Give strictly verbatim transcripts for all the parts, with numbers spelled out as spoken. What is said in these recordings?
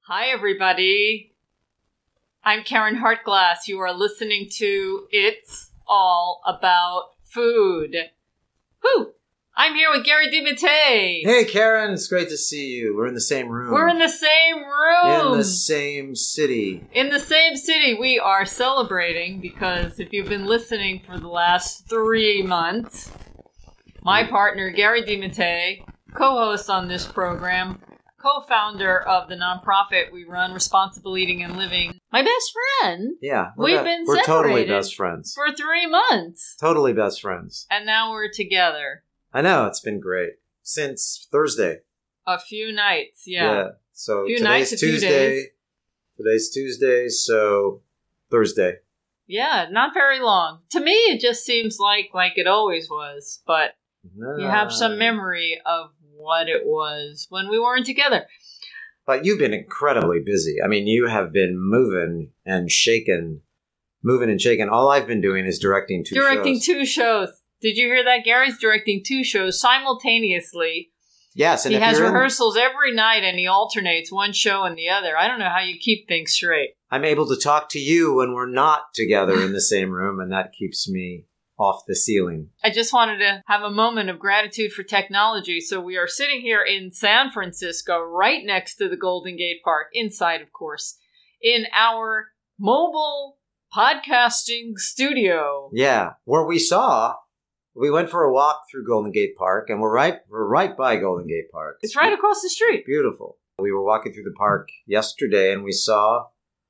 Hi, everybody. I'm Karen Hartglass. You are listening to It's All About Food. Woo! I'm here with Gary DiMattei. Hey, Karen. It's great to see you. We're in the same room. We're in the same room. In the same city. In the same city. We are celebrating because if you've been listening for the last three months, my partner, Gary DiMattei, co-host on this program, co-founder of the nonprofit we run, Responsible Eating and Living, my best friend. Yeah. We've be- been We're separated totally best friends. for three months. Totally best friends. And now we're together. I know. It's been great. Since Thursday. A few nights, yeah. So Few today's nights, a few Tuesday. days. Today's Tuesday, so Thursday. Yeah, not very long. To me, it just seems like like it always was, but No. you have some memory of what it was when we weren't together. But you've been incredibly busy. I mean, you have been moving and shaking. Moving and shaking. All I've been doing is directing two Directing shows. two shows. Did you hear that? Gary's directing two shows simultaneously. Yes, and He if has you're in- rehearsals every night and he alternates one show and the other. I don't know how you keep things straight. I'm able to talk to you when we're not together in the same room, and that keeps me off the ceiling. I just wanted to have a moment of gratitude for technology. So we are sitting here in San Francisco, right next to the Golden Gate Park, inside, of course, in our mobile podcasting studio. Yeah, where we saw, we went for a walk through Golden Gate Park, and we're right, we're right by Golden Gate Park. It's right across the street. Beautiful. We were walking through the park yesterday, and we saw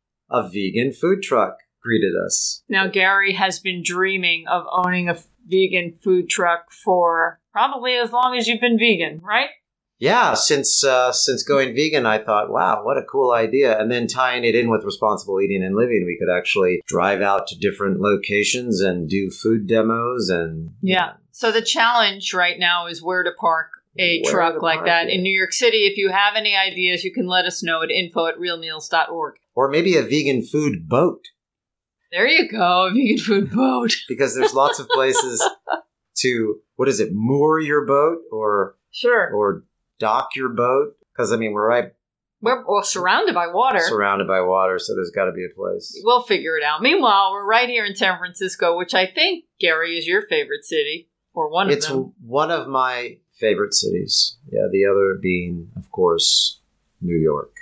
a vegan food truck greeted us. Now, Gary has been dreaming of owning a vegan food truck for probably as long as you've been vegan, right? Yeah, since uh, since going vegan, I thought, wow, what a cool idea. And then tying it in with Responsible Eating and Living, we could actually drive out to different locations and do food demos. And Yeah. So the challenge right now is where to park a Where truck to like park that it. in New York City. If you have any ideas, you can let us know at info at real meals dot org. Or maybe a vegan food boat, There you go, a vegan food boat. because there's lots of places to, what is it, moor your boat or Sure. or dock your boat? Because, I mean, we're right We're well, surrounded by water. surrounded by water, so there's got to be a place. We'll figure it out. Meanwhile, we're right here in San Francisco, which I think, Gary, is your favorite city, or one It's of them. one of my favorite cities. Yeah, the other being, of course, New York.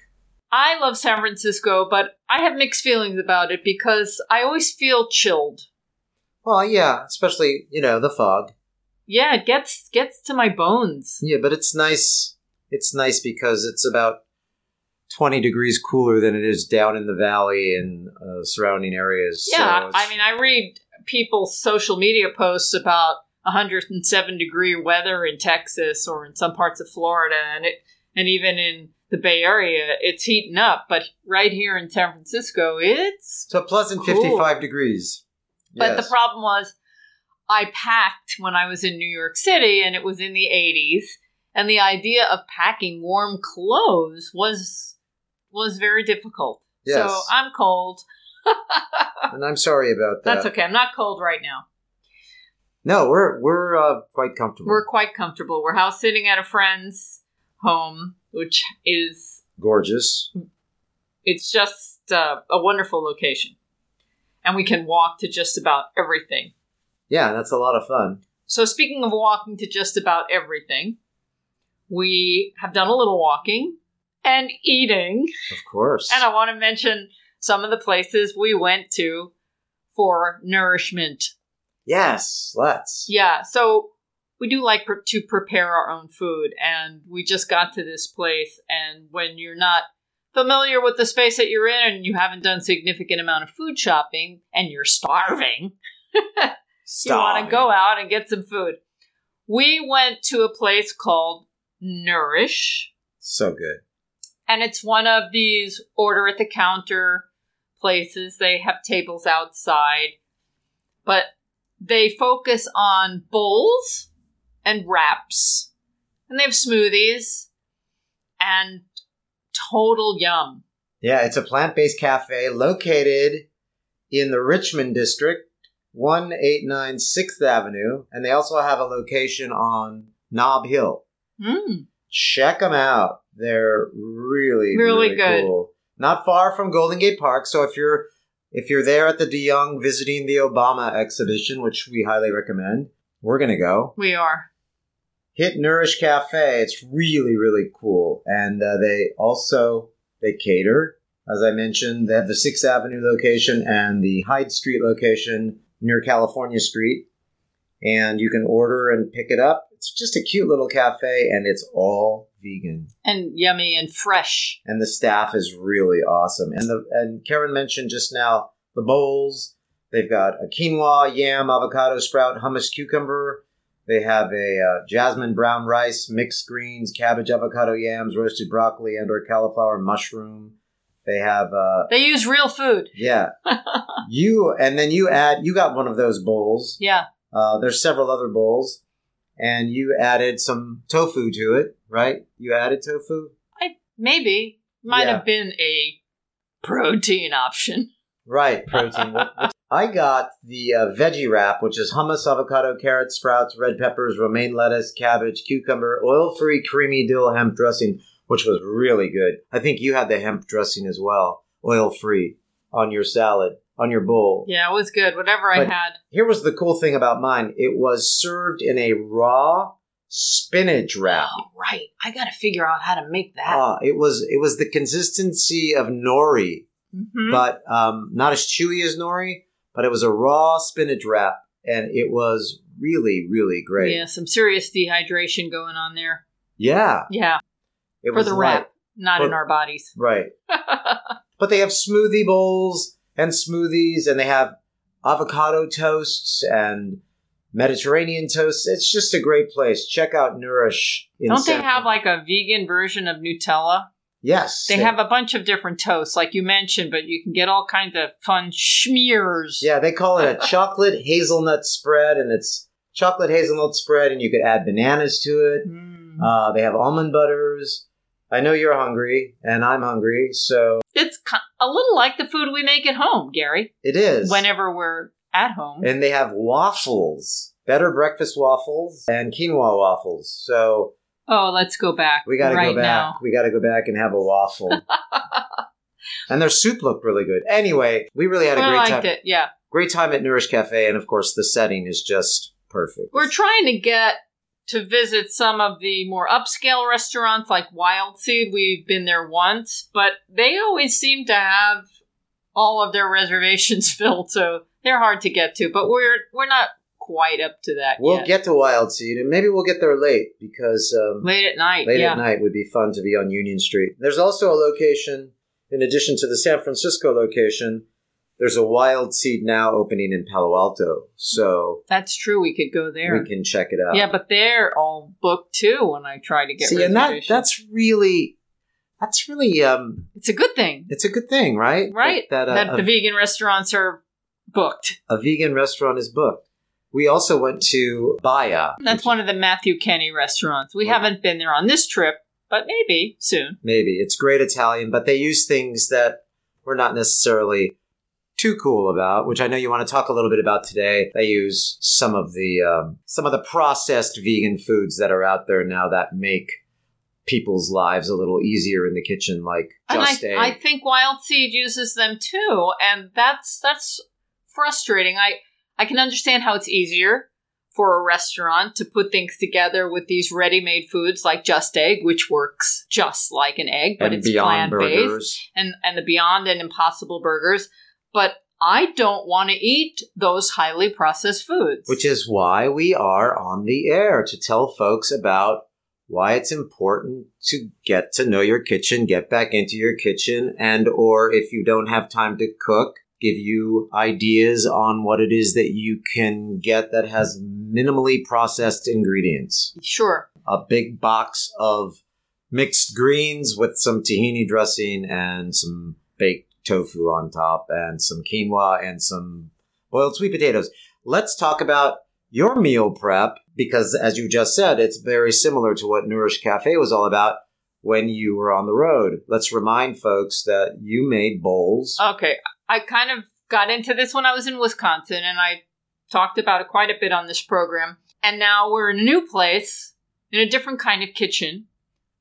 I love San Francisco, but I have mixed feelings about it because I always feel chilled. Well, yeah, especially, you know, the fog. Yeah, it gets gets to my bones. Yeah, but it's nice. It's nice because it's about twenty degrees cooler than it is down in the valley and uh, surrounding areas. Yeah, So it's- I mean, I read people's social media posts about one hundred seven degree weather in Texas or in some parts of Florida, and it and even in the Bay Area, it's heating up. But right here in San Francisco, it's it's a pleasant cool. fifty-five degrees. But Yes. the problem was, I packed when I was in New York City, and it was in the eighties, and the idea of packing warm clothes was was very difficult. Yes. So I'm cold. And I'm sorry about that. That's okay. I'm not cold right now. No, we're we're uh, quite comfortable. We're quite comfortable. We're house sitting at a friend's home, which is gorgeous. it's just uh, a wonderful location, and we can walk to just about everything. Yeah, that's a lot of fun. So speaking of walking to just about everything, we have done a little walking and eating. Of course. And I want to mention some of the places we went to for nourishment. Yes, let's. Yeah, so we do like pr- to prepare our own food, and we just got to this place, and when you're not familiar with the space that you're in and you haven't done significant amount of food shopping and you're starving, you want to go out and get some food. We went to a place called Nourish, So good. and it's one of these order at the counter places. They have tables outside, but they focus on bowls and wraps, and they have smoothies and total yum. Yeah, it's a plant-based cafe located in the Richmond district, one eight nine sixth Avenue, and they also have a location on Nob Hill. Mm. Check them out. They're really, Really really, good. cool. Not far from Golden Gate Park. So if you're if you're there at the DeYoung visiting the Obama exhibition, which we highly recommend, we're going to go. We are. Hit Nourish Cafe. It's really, really cool. And uh, they also, they cater. As I mentioned, they have the sixth Avenue location and the Hyde Street location near California Street. And you can order and pick it up. It's just a cute little cafe, and it's all vegan. And yummy and fresh. And the staff is really awesome. And the and Karen mentioned just now the bowls. They've got a quinoa, yam, avocado, sprout, hummus, cucumber. They have a uh, jasmine brown rice, mixed greens, cabbage, avocado, yams, roasted broccoli, and or cauliflower, mushroom. They have... Uh, they use real food. Yeah. you And then you add... You got one of those bowls. Yeah. Uh, there's several other bowls. And you added some tofu to it, right? You added tofu? I Maybe. Might Yeah. have been a protein option. Right, protein. I got the uh, veggie wrap, which is hummus, avocado, carrots, sprouts, red peppers, romaine lettuce, cabbage, cucumber, oil-free creamy dill hemp dressing, which was really good. I think you had the hemp dressing as well, oil-free, on your salad, on your bowl. Yeah, it was good. Whatever I But had. Here was the cool thing about mine. It was served in a raw spinach wrap. Oh, right. I got to figure out how to make that. Ah, it was it was the consistency of nori, Mm-hmm. but um, not as chewy as nori, but it was a raw spinach wrap, and it was really, really great. Yeah, some serious dehydration going on there. Yeah. Yeah, It for was the light. wrap, not For- in our bodies. Right. But they have smoothie bowls and smoothies, and they have avocado toasts and Mediterranean toasts. It's just a great place. Check out Nourish. In Don't they San have Fran- like a vegan version of Nutella? Yes. They have a bunch of different toasts, like you mentioned, but you can get all kinds of fun schmears. Yeah, they call it a chocolate hazelnut spread, and it's chocolate hazelnut spread, and you could add bananas to it. Mm. Uh, they have almond butters. I know you're hungry, and I'm hungry, so It's ki- a little like the food we make at home, Gary, it is. whenever we're at home. And they have waffles, better breakfast waffles, and quinoa waffles. So Oh, let's go back we got to right go back. now. We got to go back and have a waffle. And their soup looked really good. Anyway, we really had a I great liked time. it, yeah. Great time at Nourish Cafe, and of course, the setting is just perfect. We're trying to get to visit some of the more upscale restaurants like Wild Seed. We've been there once, but they always seem to have all of their reservations filled, so they're hard to get to. But we're we're not quite up to that We'll yet. get to Wild Seed, and maybe we'll get there late because um, Late at night, late yeah. at night would be fun to be on Union Street. There's also a location, in addition to the San Francisco location, there's a Wild Seed now opening in Palo Alto, so That's true. We could go there. we can check it out. Yeah, but they're all booked too when I try to get See, and that reservations. that's really that's really um, It's a good thing, it's a good thing, right? right? That, that, uh, that a, the vegan restaurants are booked. a vegan restaurant is booked. We also went to Baya. That's which- one of the Matthew Kenny restaurants. We Well- haven't been there on this trip, but maybe soon. Maybe. It's great Italian, but they use things that we're not necessarily too cool about, which I know you want to talk a little bit about today. They use some of the um, some of the processed vegan foods that are out there now that make people's lives a little easier in the kitchen, like And Just I, Egg. I think Wild Seed uses them too, and that's that's frustrating. I I can understand how it's easier for a restaurant to put things together with these ready-made foods like Just Egg, which works just like an egg, but and it's Beyond plant-based, Burgers. and and the Beyond and Impossible Burgers. But I don't want to eat those highly processed foods. Which is why we are on the air, to tell folks about why it's important to get to know your kitchen, get back into your kitchen, and or if you don't have time to cook, give you ideas on what it is that you can get that has minimally processed ingredients. Sure. A big box of mixed greens with some tahini dressing and some baked tofu on top and some quinoa and some boiled sweet potatoes. Let's talk about your meal prep, because as you just said, it's very similar to what Nourish Cafe was all about when you were on the road. Let's remind folks that you made bowls. Okay. I kind of got into this when I was in Wisconsin, and I talked about it quite a bit on this program. And now we're in a new place, in a different kind of kitchen.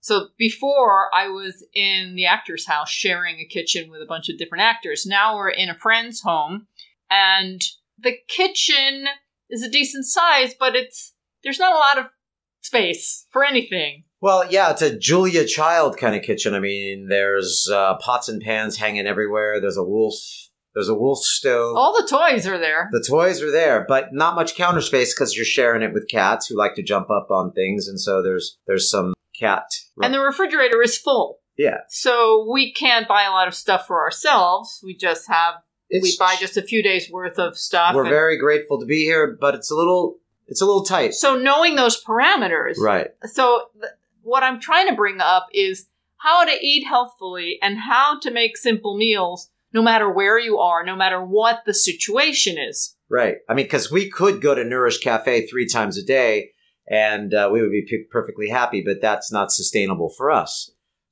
So before, I was in the actor's house sharing a kitchen with a bunch of different actors. Now we're in a friend's home, and the kitchen is a decent size, but it's there's not a lot of space for anything. Well, yeah, it's a Julia Child kind of kitchen. I mean, there's uh, pots and pans hanging everywhere. There's a wolf. There's a wolf stove. All the toys are there. The toys are there, but not much counter space because you're sharing it with cats who like to jump up on things, and so there's there's some cat. And the refrigerator is full. Yeah. So we can't buy a lot of stuff for ourselves. We just have, It's, we buy just a few days worth of stuff. We're and- very grateful to be here, but it's a little, it's a little tight. So knowing those parameters. Right. So th- what I'm trying to bring up is how to eat healthfully and how to make simple meals no matter where you are, no matter what the situation is. Right. I mean, because we could go to Nourish Cafe three times a day and uh, we would be p- perfectly happy, but that's not sustainable for us.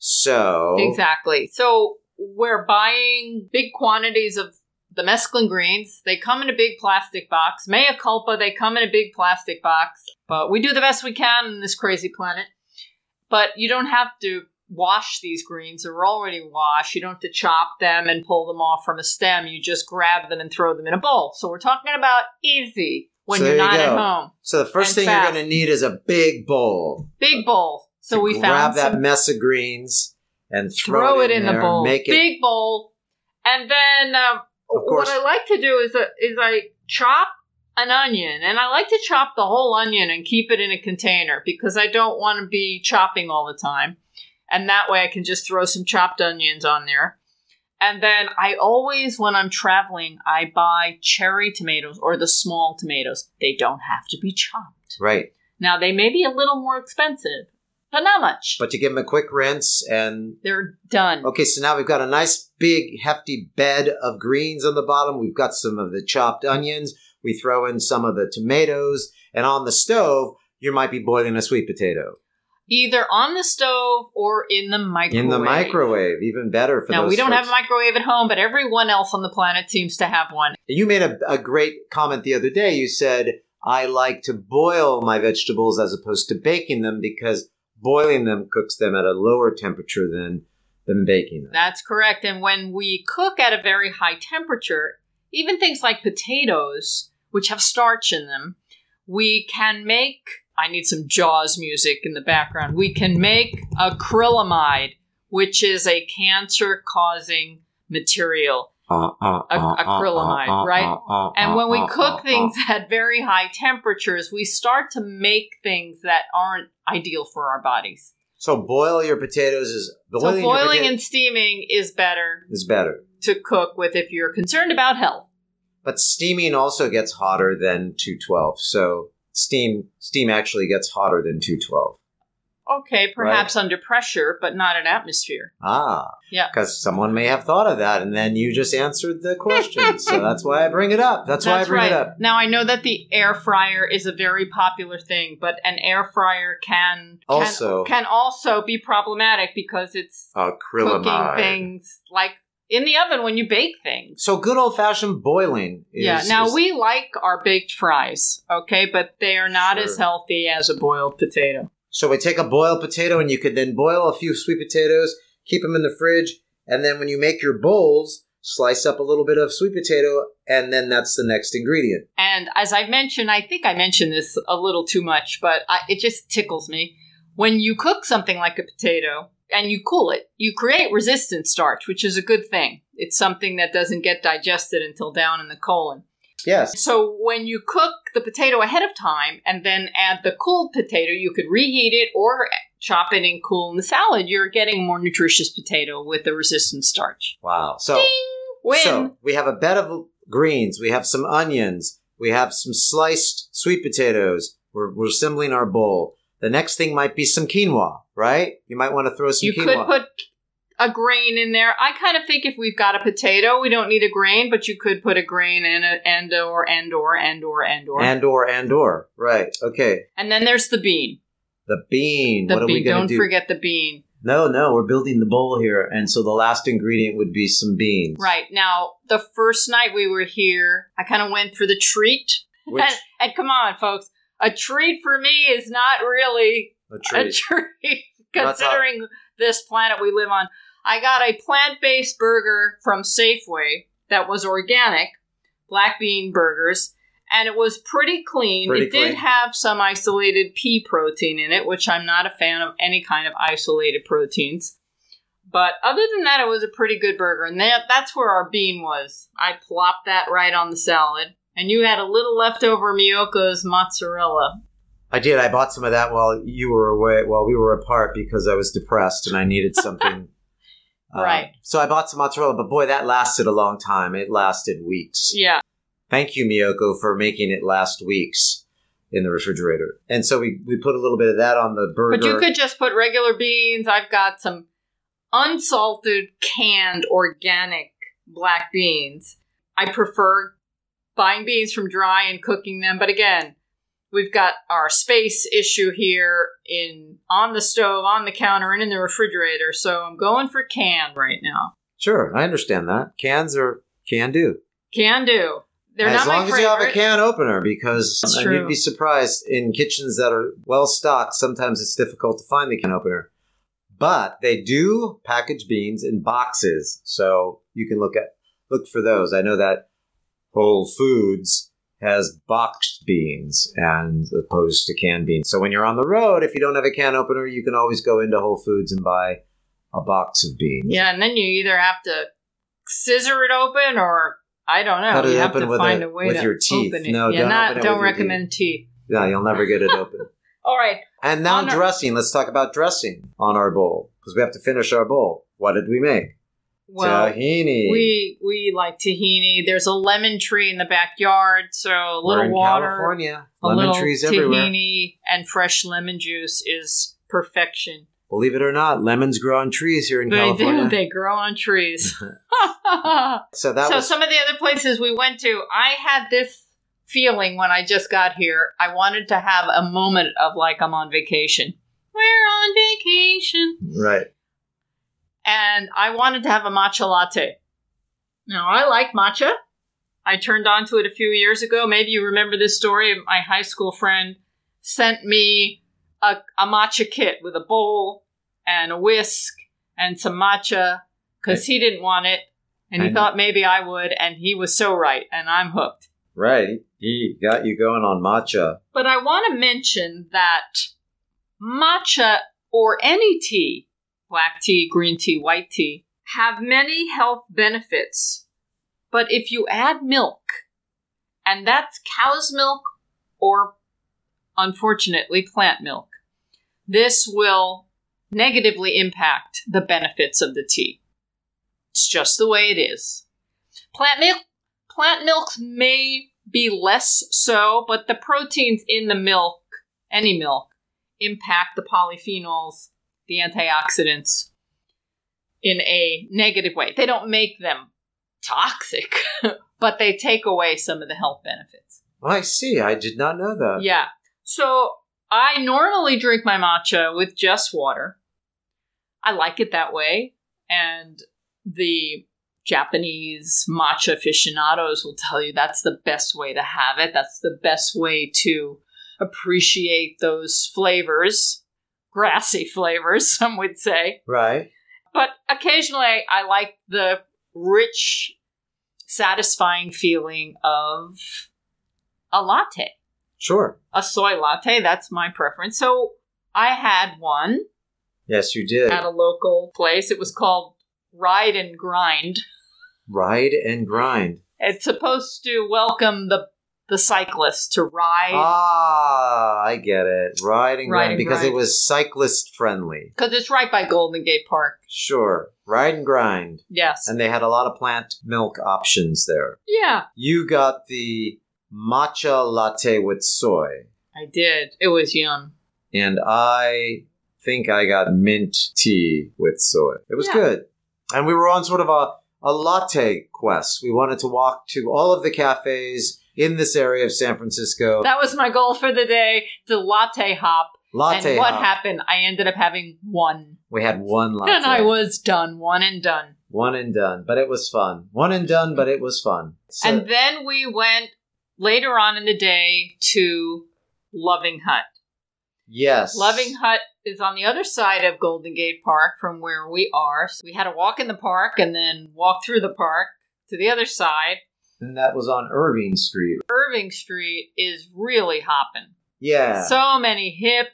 So. Exactly. So we're buying big quantities of the mesclun greens. They come in a big plastic box. Mea culpa, they come in a big plastic box. But we do the best we can in this crazy planet. But you don't have to wash these greens. They're already washed. You don't have to chop them and pull them off from a stem. You just grab them and throw them in a bowl. So we're talking about easy when So you're there you not at go. home. So the first And thing fast. you're going to need is a big bowl. Big bowl. So to we grab found that some, mess of greens and throw, throw it in, in there, the bowl. Make it. Big bowl. And then um, Of course. what I like to do is, uh, is I chop an onion. And I like to chop the whole onion and keep it in a container because I don't want to be chopping all the time. And that way I can just throw some chopped onions on there. And then I always, when I'm traveling, I buy cherry tomatoes or the small tomatoes. They don't have to be chopped. Right. Now, they may be a little more expensive, but not much. But you give them a quick rinse and... They're done. Okay, so now we've got a nice big hefty bed of greens on the bottom. We've got some of the chopped onions. We throw in some of the tomatoes. And on the stove, you might be boiling a sweet potato. Either on the stove or in the microwave. In the microwave, even better for now, those we don't folks. have a microwave at home, but everyone else on the planet seems to have one. You made a, a great comment the other day. You said, I like to boil my vegetables as opposed to baking them because boiling them cooks them at a lower temperature than, than baking them. That's correct. And when we cook at a very high temperature, even things like potatoes, which have starch in them, we can make... I need some Jaws music in the background. We can make acrylamide, which is a cancer-causing material. Uh, uh, A- uh, acrylamide, uh, uh, right? uh, uh, And when we uh, cook uh, things uh. at very high temperatures, we start to make things that aren't ideal for our bodies. So boil your potatoes is... So Boiling your boiling pota- and steaming is better is better. to cook with if you're concerned about health. But steaming also gets hotter than two twelve. So steam steam actually gets hotter than two twelve. Okay, perhaps under pressure, but not in atmosphere. Ah. Yeah. Because someone may have thought of that, and then you just answered the question. So that's why I bring it up. That's, why I bring right. it up. Now, I know that the air fryer is a very popular thing, but an air fryer can, can Also- can also be problematic because it's cooking Acrylamide. things like in the oven when you bake things. So good old-fashioned boiling is... Yeah, now is- we like our baked fries, okay, but they are not Sure. as healthy as a boiled potato. So we take a boiled potato, and you could then boil a few sweet potatoes, keep them in the fridge, and then when you make your bowls, slice up a little bit of sweet potato, and then that's the next ingredient. And as I've mentioned, I think I mentioned this a little too much, but I, it just tickles me. When you cook something like a potato and you cool it, you create resistant starch, which is a good thing. It's something that doesn't get digested until down in the colon. Yes. So when you cook the potato ahead of time and then add the cooled potato, you could reheat it or chop it and cool in the salad. You're getting a more nutritious potato with the resistant starch. Wow. So, Win! so we have a bed of greens. We have some onions. We have some sliced sweet potatoes. We're, we're assembling our bowl. The next thing might be some quinoa, right? You might want to throw some You quinoa. could put a grain in there. I kind of think if we've got a potato, we don't need a grain, but you could put a grain in it, and or, and or, and or, and or. And or, and or. Right. Okay. And then there's the bean. The bean. The what are bean. we going Don't to do? forget the bean. No, no, we're building the bowl here. And so the last ingredient would be some beans. Right. Now, the first night we were here, I kind of went for the treat. Which, And, and come on, folks. A treat for me is not really a treat. a treat considering not- this planet we live on. I got a plant-based burger from Safeway that was organic, black bean burgers, and it was pretty clean. Pretty it did clean. have some isolated pea protein in it, which I'm not a fan of any kind of isolated proteins. But other than that, it was a pretty good burger. And that, that's where our bean was. I plopped that right on the salad. And you had a little leftover Miyoko's mozzarella. I did. I bought some of that while you were away, while we were apart, because I was depressed and I needed something. Right. Um, so I bought some mozzarella, but boy, that lasted a long time. It lasted weeks. Yeah. Thank you, Miyoko, for making it last weeks in the refrigerator. And so we, we put a little bit of that on the burger. But you could just put regular beans. I've got some unsalted, canned, organic black beans. I prefer buying beans from dry and cooking them. But again, we've got our space issue here in on the stove, on the counter, and in the refrigerator. So I'm going for canned right now. Sure, I understand that. Cans are can do. Can do. They're as not my long as you have a favorite. can opener, because That's and true. you'd be surprised in kitchens that are well stocked. Sometimes it's difficult to find the can opener, but they do package beans in boxes, so you can look at look for those. I know that Whole Foods has boxed beans and opposed to canned beans. So when you're on the road, if you don't have a can opener, you can always go into Whole Foods and buy a box of beans. Yeah, and then you either have to scissor it open or I don't know. Cut it you have open to with find a- a, way with to your teeth. open it. No, yeah, don't not, open it don't with your recommend teeth. Yeah, you'll never get it open. All right. And now On our- dressing. Let's talk about dressing on our bowl, because we have to finish our bowl. What did we make? Well, tahini. we we like tahini. There's a lemon tree in the backyard, so a We're little in water, California. a Lemon little trees everywhere. tahini, and fresh lemon juice is perfection. Believe it or not, lemons grow on trees here in They California. do. They grow on trees. So that so was some of the other places we went to, I had this feeling when I just got here. I wanted to have a moment of like I'm on vacation. We're on vacation. right. And I wanted to have a matcha latte. Now, I like matcha. I turned on to it a few years ago. Maybe you remember this story. My high school friend sent me a, a matcha kit with a bowl and a whisk and some matcha because he didn't want it. And he And- thought maybe I would. And he was so right. And I'm hooked. Right. He got you going on matcha. But I want to mention that matcha or any tea, black tea, green tea, white tea, have many health benefits. But if you add milk, and that's cow's milk or, unfortunately, plant milk, this will negatively impact the benefits of the tea. It's just the way it is. Plant milk, plant milks may be less so, but the proteins in the milk, any milk, impact the polyphenols, the antioxidants, in a negative way. They don't make them toxic, but they take away some of the health benefits. Oh, I see. I did not know that. Yeah. So I normally drink my matcha with just water. I like it that way. And the Japanese matcha aficionados will tell you that's the best way to have it. That's the best way to appreciate those flavors. Grassy flavors, some would say. Right. But occasionally I like the rich, satisfying feeling of a latte. Sure. A soy latte, that's my preference. So I had one Yes, you did. at a local place. It was called Ride and Grind. Ride and grind. It's supposed to welcome the the cyclists to ride. Ah, I get it. Ride and Ride grind and because grind. it was cyclist friendly. Because it's right by Golden Gate Park. Sure. Ride and grind. Yes. And they had a lot of plant milk options there. Yeah, You got the matcha latte with soy. I did. It was yum. And I think I got mint tea with soy. It was Yeah. good. And we were on sort of a, a latte quest. We wanted to walk to all of the cafes in this area of San Francisco. That was my goal for the day, the latte hop. latte and what hop. happened? I ended up having one. We had one latte. And I was done. One and done. One and done. But it was fun. One and done, but it was fun. So, And then we went later on in the day to Loving Hut. Yes. Loving Hut is on the other side of Golden Gate Park from where we are. So we had to walk in the park and then walk through the park to the other side. And that was on Irving Street. Irving Street is really hopping. Yeah. So many hip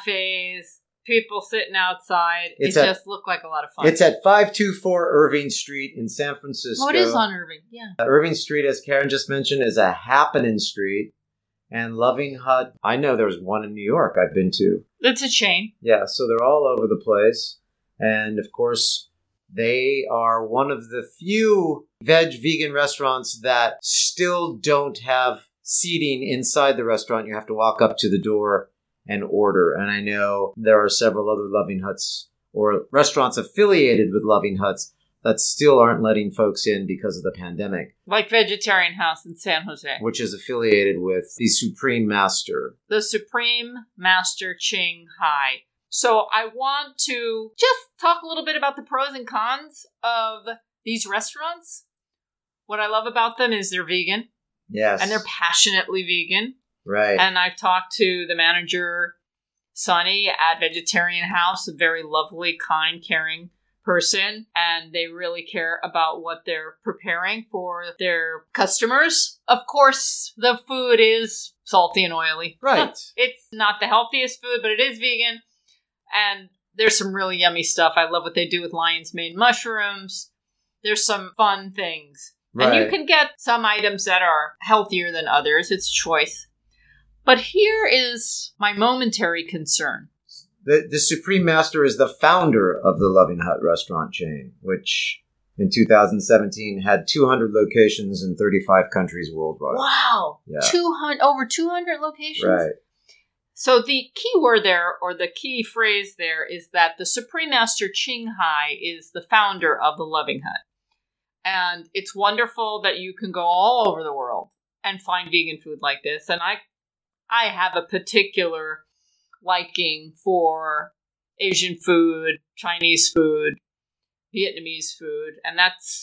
cafes, people sitting outside. It's it at- just looked like a lot of fun. It's at five two four Irving Street in San Francisco. Oh, it is on Irving, yeah. Uh, Irving Street, as Karen just mentioned, is a happening street. And Loving Hut, I know there's one in New York I've been to. It's a chain. Yeah, so they're all over the place. And of course, they are one of the few veg vegan restaurants that still don't have seating inside the restaurant. You have to walk up to the door and order. And I know there are several other Loving Huts or restaurants affiliated with Loving Huts that still aren't letting folks in because of the pandemic. Like Vegetarian House in San Jose. Which is affiliated with the Supreme Master. The Supreme Master Ching Hai. So I want to just talk a little bit about the pros and cons of these restaurants. What I love about them is they're vegan. Yes. And they're passionately vegan. Right. And I've talked to the manager, Sonny, at Vegetarian House, a very lovely, kind, caring person, and they really care about what they're preparing for their customers. Of course, the food is salty and oily. Right. It's not the healthiest food, but it is vegan. And there's some really yummy stuff. I love what they do with lion's mane mushrooms. There's some fun things. Right. And you can get some items that are healthier than others. It's choice. But here is my momentary concern. The, the Supreme Master is the founder of the Loving Hut restaurant chain, which in two thousand seventeen had two hundred locations in thirty-five countries worldwide. Wow. Yeah. two hundred, over two hundred locations? Right. So the key word there, or the key phrase there, is that the Supreme Master Ching Hai is the founder of the Loving Hut. And it's wonderful that you can go all over the world and find vegan food like this. And I, I have a particular liking for Asian food, Chinese food, Vietnamese food, and that's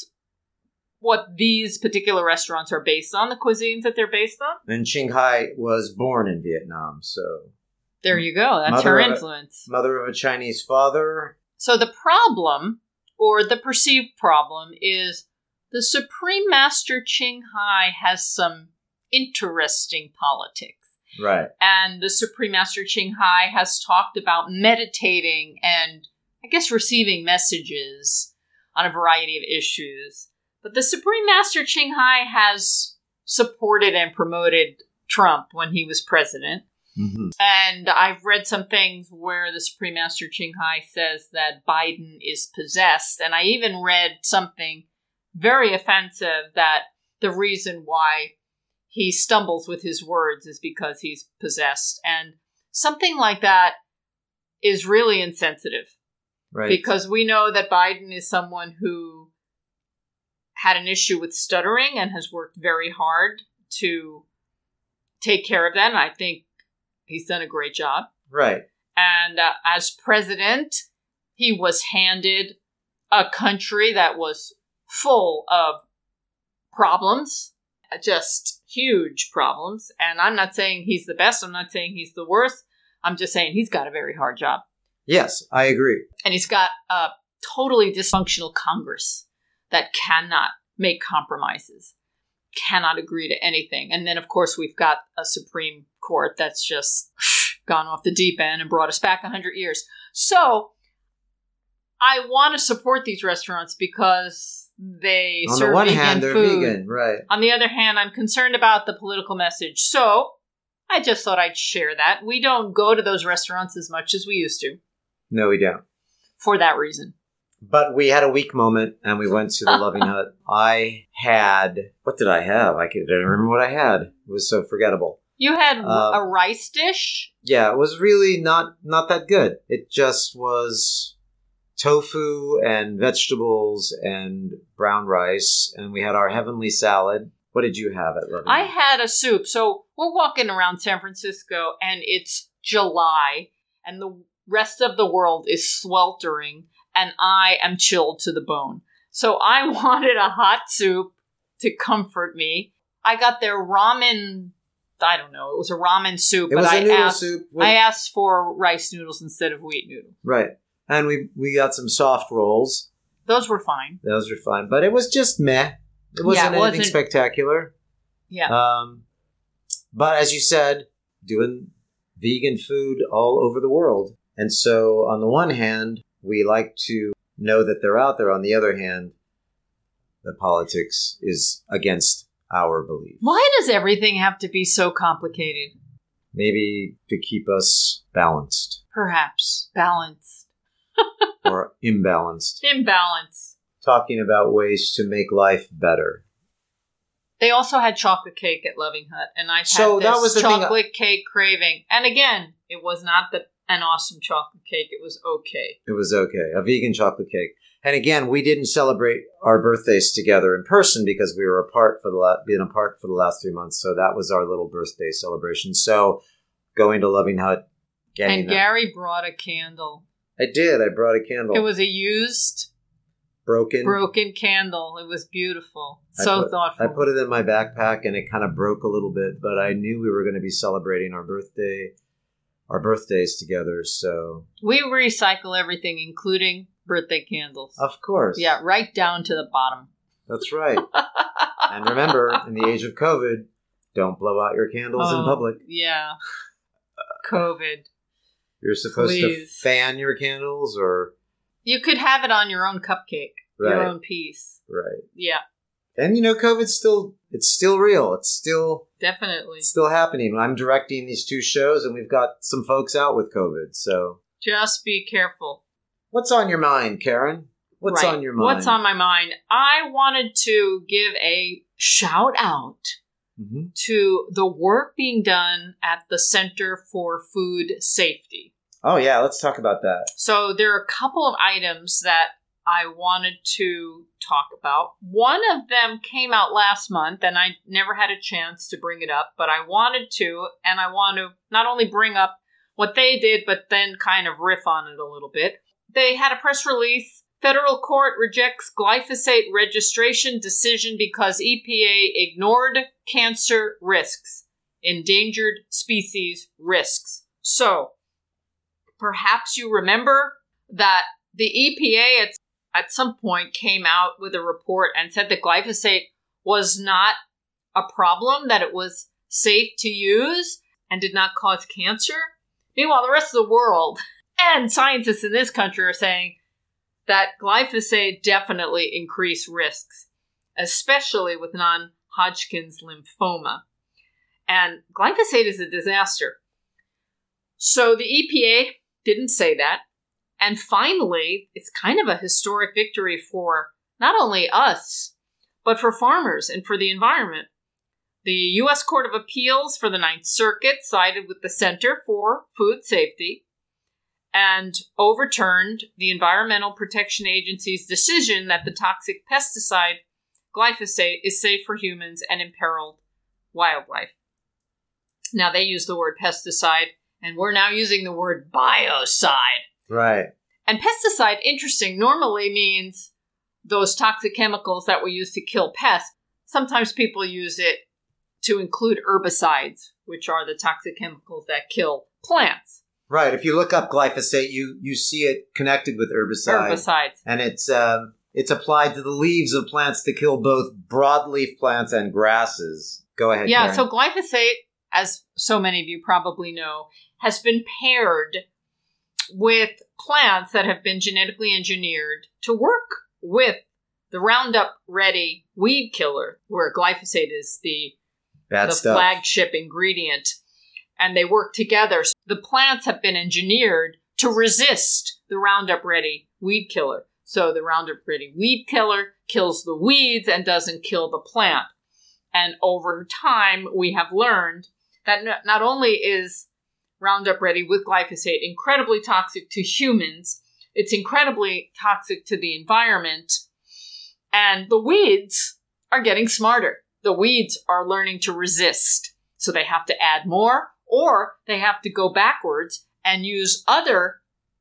what these particular restaurants are based on, the cuisines that they're based on. And Ching Hai was born in Vietnam, so... There you go. That's Mother her of a- influence. Mother of a Chinese father. So the problem, or the perceived problem, is the Supreme Master Ching Hai has some interesting politics. Right. And the Supreme Master Ching Hai has talked about meditating and, I guess, receiving messages on a variety of issues. But the Supreme Master Ching Hai has supported and promoted Trump when he was president. Mm-hmm. And I've read some things where the Supreme Master Ching Hai says that Biden is possessed. And I even read something very offensive that the reason why he stumbles with his words is because he's possessed. And something like that is really insensitive. Right. Because we know that Biden is someone who had an issue with stuttering and has worked very hard to take care of that. And I think he's done a great job. Right. And uh, as president, he was handed a country that was full of problems, just huge problems. And I'm not saying he's the best. I'm not saying he's the worst. I'm just saying he's got a very hard job. Yes, I agree. And he's got a totally dysfunctional Congress that cannot make compromises, cannot agree to anything. And then, of course, we've got a Supreme Court that's just gone off the deep end and brought us back one hundred years. So I want to support these restaurants because they On serve the one vegan hand, they're food. vegan, right. On the other hand, I'm concerned about the political message. So I just thought I'd share that. We don't go to those restaurants as much as we used to No, we don't. for that reason. But we had a weak moment, and we went to the Loving Hut. I had... What did I have? I can't remember what I had. It was so forgettable. You had Uh, a rice dish? Yeah, it was really not, not that good. It just was tofu and vegetables and brown rice, and we had our heavenly salad. What did you have at Loving I Hut? had a soup. So we're walking around San Francisco, and it's July, and the rest of the world is sweltering, and I am chilled to the bone. So I wanted a hot soup to comfort me. I got their ramen I don't know. It was a ramen soup, It but was a I noodle asked, soup. With, I asked for rice noodles instead of wheat noodles. right. And we, we got some soft rolls. Those were fine. Those were fine. But it was just meh. It wasn't Yeah, it anything wasn't- spectacular. Yeah. Um, but as you said, doing vegan food all over the world. And so on the one hand, we like to know that they're out there. On the other hand, the politics is against our belief. Why does everything have to be so complicated? Maybe to keep us balanced Perhaps. Balanced. or imbalanced. Imbalanced. Talking about ways to make life better. They also had chocolate cake at Loving Hut, and I've So had that this was the thing I- chocolate cake craving. And again, it was not the, an awesome chocolate cake. It was okay. It was okay. A vegan chocolate cake. And again, we didn't celebrate our birthdays together in person because we were apart for the la- been apart for the last three months. So that was our little birthday celebration. So going to Loving Hut, getting And that. Gary brought a candle. I did. I brought a candle. It was a used, broken. broken candle. It was beautiful. I So put- thoughtful. I put it in my backpack and it kind of broke a little bit, but I knew we were going to be celebrating our birthday, our birthdays together. So We recycle everything, including birthday candles. of course, Yeah, right down to the bottom. that's right. And remember, in the age of COVID, don't blow out your candles in Oh, public. Yeah. COVID. You're supposed Please. to fan your candles, or You could have it on your own cupcake, your Right. own piece. right. Yeah, And you know, COVID's still it's still real. It's still definitely. it's still happening. I'm directing these two shows, and we've got some folks out with COVID. So, Just be careful. what's on your mind, Karen? What's Right. on your mind? What's on my mind? I wanted to give a shout out Mhm. to the work being done at the Center for Food Safety. Oh yeah, let's talk about that. So there are a couple of items that I wanted to talk about. One of them came out last month, and I never had a chance to bring it up, but I wanted to, and I want to not only bring up what they did, but then kind of riff on it a little bit. They had a press release. Federal court rejects glyphosate registration decision because E P A ignored cancer risks, endangered species risks. So, perhaps you remember that the E P A at, at some point came out with a report and said that glyphosate was not a problem, that it was safe to use and did not cause cancer. Meanwhile, the rest of the world and scientists in this country are saying that glyphosate definitely increased risks, especially with non-Hodgkin's lymphoma. And glyphosate is a disaster. So the E P A didn't say that. And finally, it's kind of a historic victory for not only us, but for farmers and for the environment. The U S Court of Appeals for the Ninth Circuit sided with the Center for Food Safety and overturned the Environmental Protection Agency's decision that the toxic pesticide glyphosate is safe for humans and imperiled wildlife. Now, they use the word pesticide, and we're now using the word biocide. Right. And pesticide, interesting, normally means those toxic chemicals that we use to kill pests. Sometimes people use it to include herbicides, which are the toxic chemicals that kill plants. Right. If you look up glyphosate, you you see it connected with herbicide, Herbicides. and it's um it's applied to the leaves of plants to kill both broadleaf plants and grasses. Go ahead. Yeah, Karen. so glyphosate, as so many of you probably know, has been paired with plants that have been genetically engineered to work with the Roundup Ready weed killer, where glyphosate is the, bad the stuff. flagship ingredient. And they work together. So the plants have been engineered to resist the Roundup Ready weed killer. So the Roundup Ready weed killer kills the weeds and doesn't kill the plant. And over time, we have learned that not only is Roundup Ready with glyphosate incredibly toxic to humans, it's incredibly toxic to the environment, and the weeds are getting smarter. The weeds are learning to resist. So they have to add more, or they have to go backwards and use other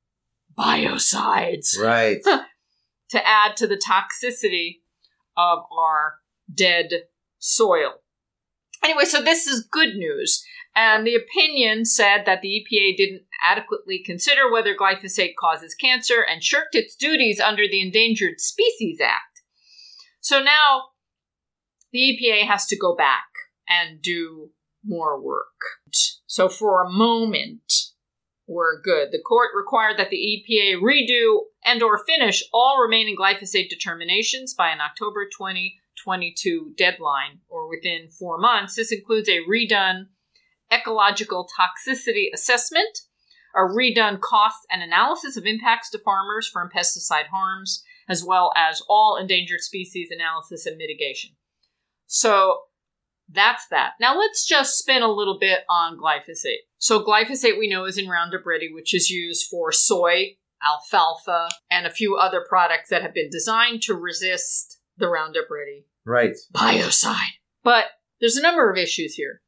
biocides Right. to add to the toxicity of our dead soil. Anyway, so this is good news. And the opinion said that the E P A didn't adequately consider whether glyphosate causes cancer and shirked its duties under the Endangered Species Act. So now the E P A has to go back and do more work. So for a moment, we're good. The court required that the E P A redo and or finish all remaining glyphosate determinations by an October twenty twenty-two deadline, or within four months. This includes a redone ecological toxicity assessment, a redone cost and analysis of impacts to farmers from pesticide harms, as well as all endangered species analysis and mitigation. So that's that. Now let's just spin a little bit on glyphosate. So glyphosate we know is in Roundup Ready, which is used for soy, alfalfa, and a few other products that have been designed to resist the Roundup Ready Right. biocide. But there's a number of issues here.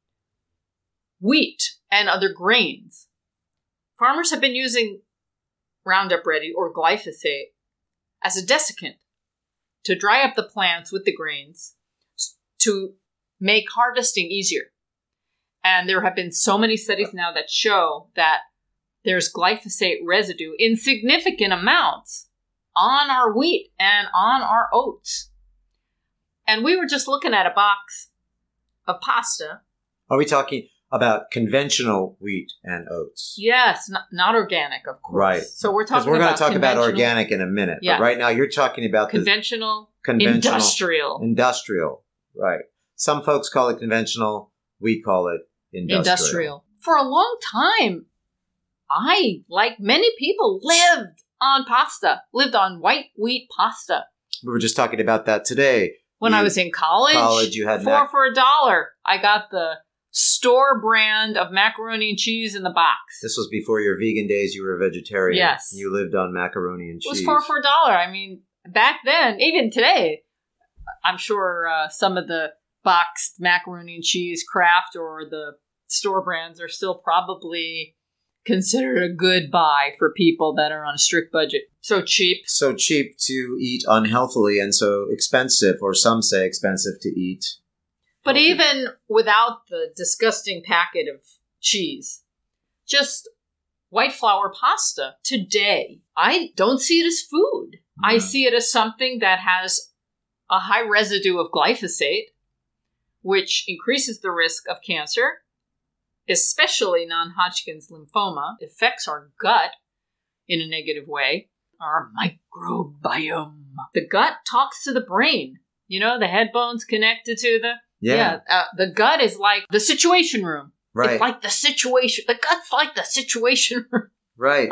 Wheat and other grains. Farmers have been using Roundup Ready or glyphosate as a desiccant to dry up the plants with the grains to make harvesting easier. And there have been so many studies now that show that there's glyphosate residue in significant amounts on our wheat and on our oats. And we were just looking at a box of pasta. Are we talking about conventional wheat and oats? Yes, not, not organic, of course. Right. So we're Because talking we're going about to talk about conventional- organic in a minute. Yeah. But right now you're talking about the Conventional, conventional industrial. Industrial. Right. Some folks call it conventional. We call it industrial. Industrial. For a long time, I, like many people, lived on pasta, lived on white wheat pasta. We were just talking about that today. When You- I was in college, college, you had four mac- for a dollar. I got the store brand of macaroni and cheese in the box. This was before your vegan days. You were a vegetarian. Yes. You lived on macaroni and It was cheese. four for a dollar. I mean, back then, even today, I'm sure uh, some of the boxed macaroni and cheese Kraft or the store brands are still probably considered a good buy for people that are on a strict budget. So cheap. So cheap to eat unhealthily and so expensive, or some say expensive to eat. But healthy. even without the disgusting packet of cheese, just white flour pasta today, I don't see it as food. I No. see it as something that has a high residue of glyphosate, which increases the risk of cancer, especially non-Hodgkin's lymphoma. It affects our gut in a negative way, our microbiome. The gut talks to the brain. You know, the head bone's connected to the... Yeah. uh, the gut is like the situation room. Right. It's like the situation... The gut's like the situation room. Right.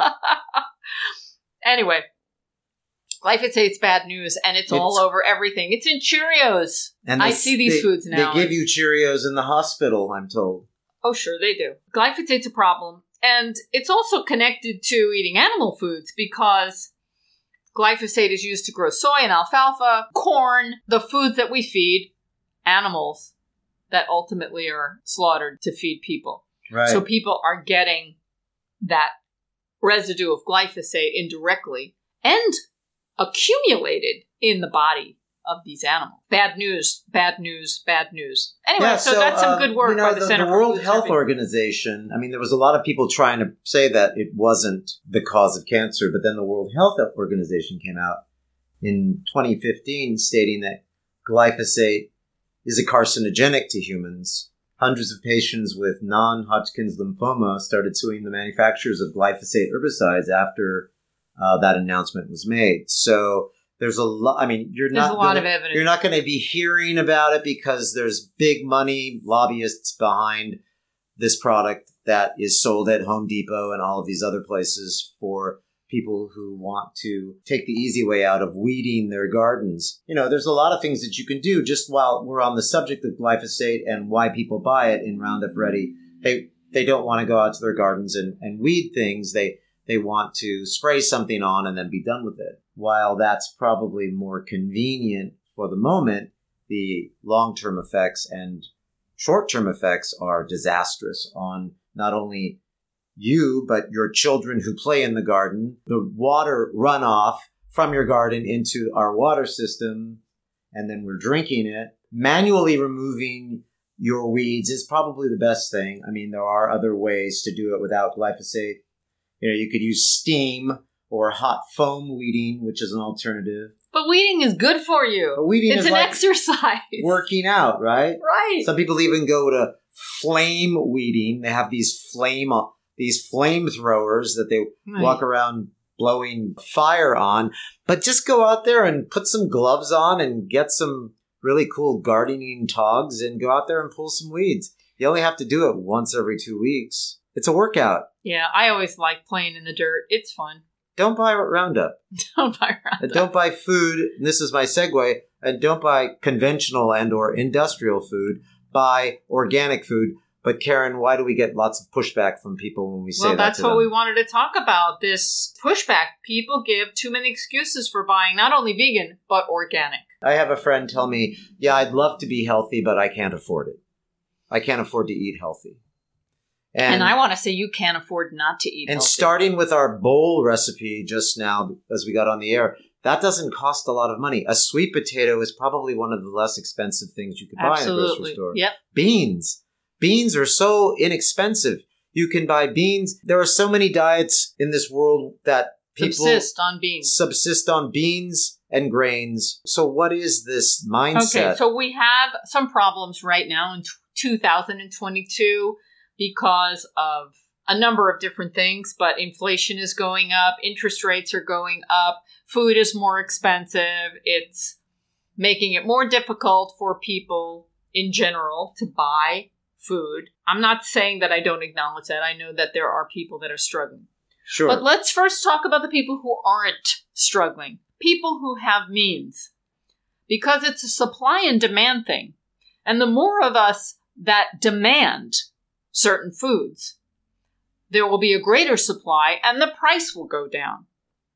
Anyway, glyphosate's bad news, and it's, It's- all over everything. It's in Cheerios. And I they- see these they- foods now. They give you Cheerios in the hospital, I'm told. Oh, sure, they do. Glyphosate's a problem. And it's also connected to eating animal foods because glyphosate is used to grow soy and alfalfa, corn, the foods that we feed animals that ultimately are slaughtered to feed people. Right. So people are getting that residue of glyphosate indirectly and accumulated in the body of these animals. Bad news, bad news, bad news. Anyway, Yeah, so, that's some uh, good work you know, by the, the, Center the for World Food Health Safety. Organization. I mean, there was a lot of people trying to say that it wasn't the cause of cancer, but then the World Health Organization came out in twenty fifteen stating that glyphosate is a carcinogenic to humans. Hundreds of patients with non-Hodgkin's lymphoma started suing the manufacturers of glyphosate herbicides after uh, that announcement was made. So there's a lot. I mean, you're There's not a lot gonna, of evidence. You're not going to be hearing about it because there's big money lobbyists behind this product that is sold at Home Depot and all of these other places for people who want to take the easy way out of weeding their gardens. You know, there's a lot of things that you can do. Just while we're on the subject of glyphosate and why people buy it in Roundup Ready, they they don't want to go out to their gardens and, and weed things. They they want to spray something on and then be done with it. While that's probably more convenient for the moment, the long-term effects and short-term effects are disastrous on not only you, but your children who play in the garden, the water runoff from your garden into our water system, and then we're drinking it, manually removing your weeds is probably the best thing. I mean, there are other ways to do it without glyphosate. You know, you could use steam or hot foam weeding, which is an alternative. But weeding is good for you. But weeding it's is an like exercise. working out, right? Right. Some people even go to flame weeding. They have these flame these flamethrowers that they Right. walk around blowing fire on. But just go out there and put some gloves on and get some really cool gardening togs and go out there and pull some weeds. You only have to do it once every two weeks. It's a workout. Yeah, I always like playing in the dirt. It's fun. Don't buy Roundup. Don't buy And Roundup. don't buy food. And this is my segue. And don't buy conventional and or industrial food. Buy organic food. But Karen, why do we get lots of pushback from people when we say Well, that that's to what them? we wanted to talk about, this pushback. People give too many excuses for buying not only vegan, but organic. I have a friend tell me, yeah, I'd love to be healthy, but I can't afford it. I can't afford to eat healthy. And, and I want to say you can't afford not to eat And healthy. starting with our bowl recipe just now, as we got on the air, that doesn't cost a lot of money. A sweet potato is probably one of the less expensive things you could buy in a grocery Absolutely. store. Yep. Beans. Beans are so inexpensive. You can buy beans. There are so many diets in this world that people Subsist on beans. subsist on beans and grains. So what is this mindset? Okay, so we have some problems right now in two thousand twenty-two because of a number of different things, but inflation is going up, interest rates are going up, food is more expensive, it's making it more difficult for people in general to buy food. I'm not saying that I don't acknowledge that. I know that there are people that are struggling. Sure. But let's first talk about the people who aren't struggling. People who have means. Because it's a supply and demand thing. And the more of us that demand certain foods, there will be a greater supply and the price will go down.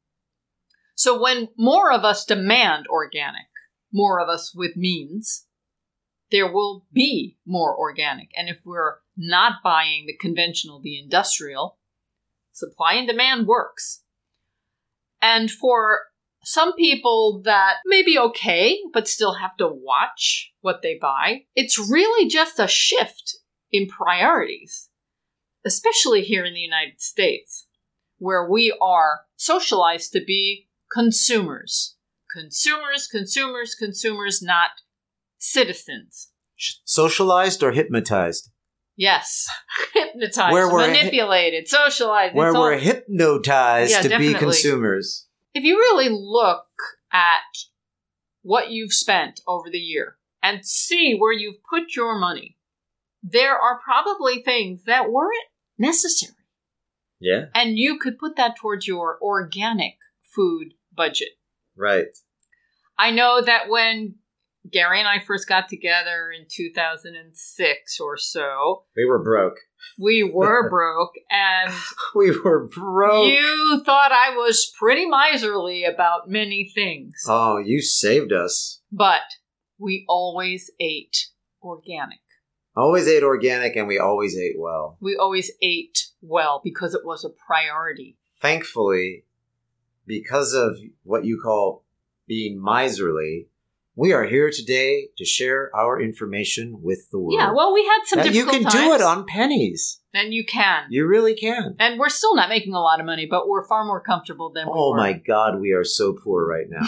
So when more of us demand organic, more of us with means, there will be more organic. And if we're not buying the conventional, the industrial, supply and demand works. And for some people that may be okay, but still have to watch what they buy, it's really just a shift in priorities, especially here in the United States, where we are socialized to be consumers. Consumers, consumers, consumers, not citizens. Socialized or hypnotized? Yes. Hypnotized, Where we're manipulated, socialized. Where it's all- we're hypnotized Yeah, to definitely. be consumers. If you really look at what you've spent over the year and see where you've put your money, there are probably things that weren't necessary. Yeah. And you could put that towards your organic food budget. Right. I know that when Gary and I first got together in two thousand six or so, We were broke. we were broke, and We were broke. you thought I was pretty miserly about many things. Oh, you saved us. But we always ate organic. Always ate organic and we always ate well. We always ate well because it was a priority. Thankfully, because of what you call being miserly, we are here today to share our information with the world. Yeah, well, we had some Now, you difficult can times. do it on pennies. And you can. You really can. And we're still not making a lot of money, but we're far more comfortable than we Oh were. my God, we are so poor right now.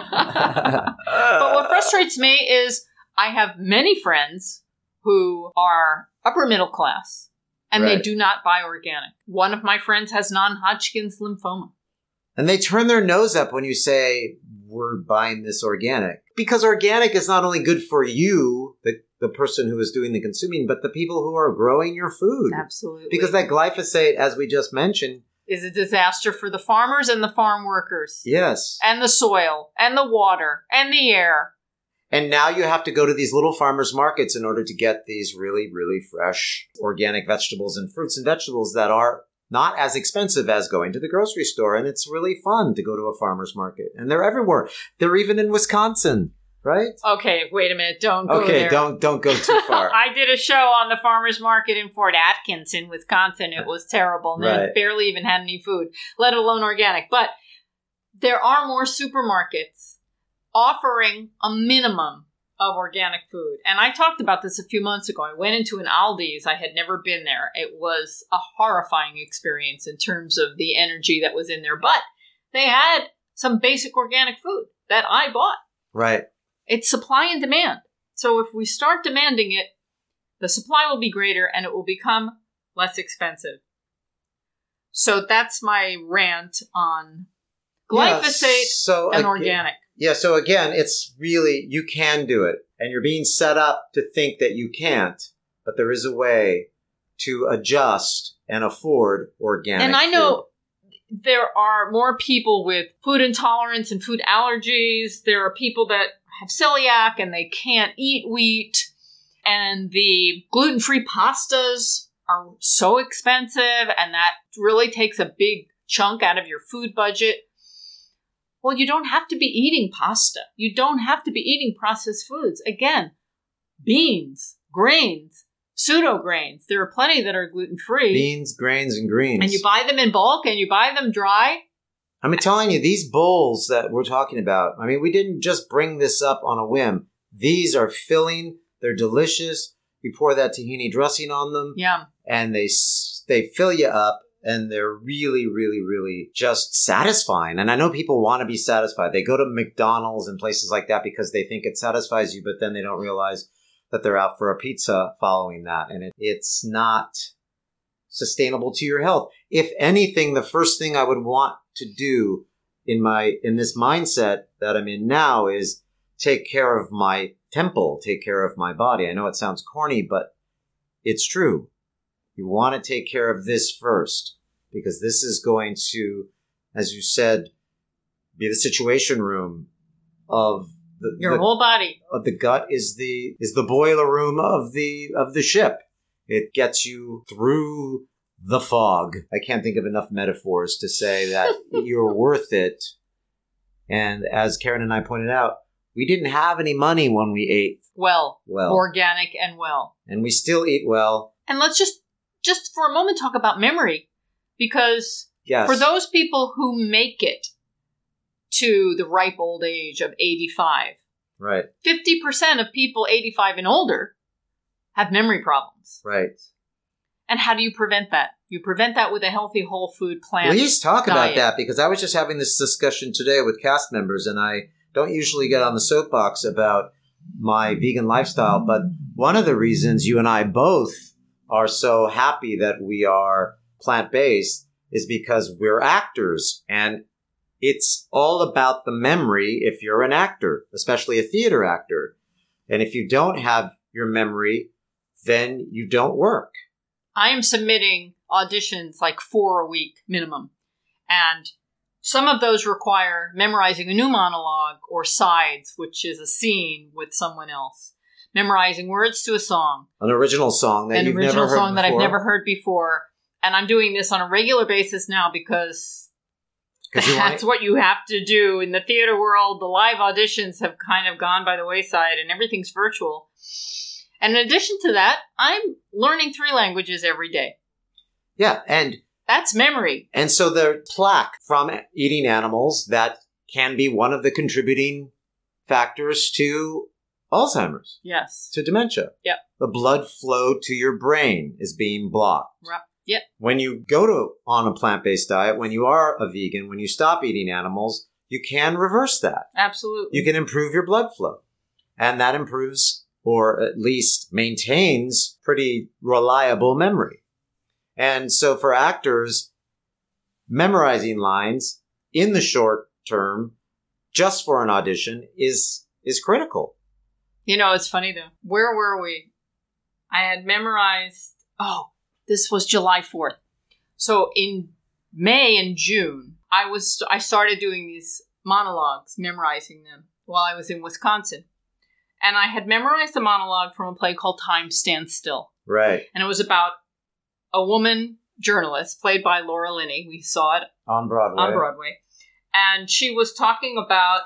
But what frustrates me is I have many friends who are upper middle class, and they Right. do not buy organic. One of my friends has non-Hodgkin's lymphoma. And they turn their nose up when you say, we're buying this organic. Because organic is not only good for you, the, the person who is doing the consuming, but the people who are growing your food. Absolutely. Because that glyphosate, as we just mentioned, is a disaster for the farmers and the farm workers. yes. And the soil, and the water, and the air. And now you have to go to these little farmers markets in order to get these really, really fresh organic vegetables and fruits and vegetables that are not as expensive as going to the grocery store. And it's really fun to go to a farmer's market. And they're everywhere. They're even in Wisconsin, right? Okay, wait a minute. Don't go Okay, there. don't don't go too far. I did a show on the farmer's market in Fort Atkins in Wisconsin. It was terrible. And Right. they barely even had any food, let alone organic. But there are more supermarkets offering a minimum of organic food. And I talked about this a few months ago. I went into an Aldi's. I had never been there. It was a horrifying experience in terms of the energy that was in there. But they had some basic organic food that I bought. Right. It's supply and demand. So if we start demanding it, the supply will be greater and it will become less expensive. So that's my rant on glyphosate yeah, so and again, organic. Yeah, so again, it's really, you can do it. And you're being set up to think that you can't. But there is a way to adjust and afford organic And I know food. There are more people with food intolerance and food allergies. There are people that have celiac and they can't eat wheat. And the gluten-free pastas are so expensive, and that really takes a big chunk out of your food budget. Well, you don't have to be eating pasta. You don't have to be eating processed foods. Again, beans, grains, pseudo grains. There are plenty that are gluten-free. Beans, grains, and greens. And you buy them in bulk and you buy them dry. I'm telling you, these bowls that we're talking about, I mean, we didn't just bring this up on a whim. These are filling. They're delicious. You pour that tahini dressing on them. Yeah. And they they fill you up. And they're really, really, really just satisfying. And I know people want to be satisfied. They go to McDonald's and places like that because they think it satisfies you, but then they don't realize that they're out for a pizza following that. And it, it's not sustainable to your health. If anything, the first thing I would want to do in my in this mindset that I'm in now is take care of my temple, take care of my body. I know it sounds corny, but it's true. You want to take care of this first, because this is going to, as you said, be the situation room of the your the, whole body. Of the gut is the is the boiler room of the of the ship. It gets you through the fog. I can't think of enough metaphors to say that you're worth it. And as Karen and I pointed out, we didn't have any money when we ate Well, well, organic and well. and we still eat well. And let's just, just for a moment talk about memory. Because Yes. for those people who make it to the ripe old age of eighty-five, Right, fifty percent of people eighty-five and older have memory problems. right. And how do you prevent that? You prevent that with a healthy whole food plant Please talk about diet. that, because I was just having this discussion today with cast members, and I don't usually get on the soapbox about my vegan lifestyle, but one of the reasons you and I both are so happy that we are plant-based is because we're actors, and it's all about the memory if you're an actor, especially a theater actor. And if you don't have your memory, then you don't work. I am submitting auditions like four a week minimum. And some of those require memorizing a new monologue or sides, which is a scene with someone else. Memorizing words to a song. An original song that An you've original never heard song that I've before. never heard before. And I'm doing this on a regular basis now because 'Cause you want that's what you have to do. In the theater world, the live auditions have kind of gone by the wayside and everything's virtual. And in addition to that, I'm learning three languages every day. Yeah, and That's memory. And so the plaque from eating animals, that can be one of the contributing factors to Alzheimer's, Yes. to dementia. Yep. The blood flow to your brain is being blocked. Right. Yep. When you go to on a plant-based diet, when you are a vegan, when you stop eating animals, you can reverse that. Absolutely. You can improve your blood flow. And that improves, or at least maintains, pretty reliable memory. And so for actors, memorizing lines in the short term, just for an audition, is is critical. You know, it's funny though. Where were we? I had memorized, oh, this was July fourth. So in May and June, I was I started doing these monologues, memorizing them while I was in Wisconsin. And I had memorized a monologue from a play called Time Stands Still. Right. And it was about a woman journalist played by Laura Linney. We saw it On Broadway. on Broadway. And she was talking about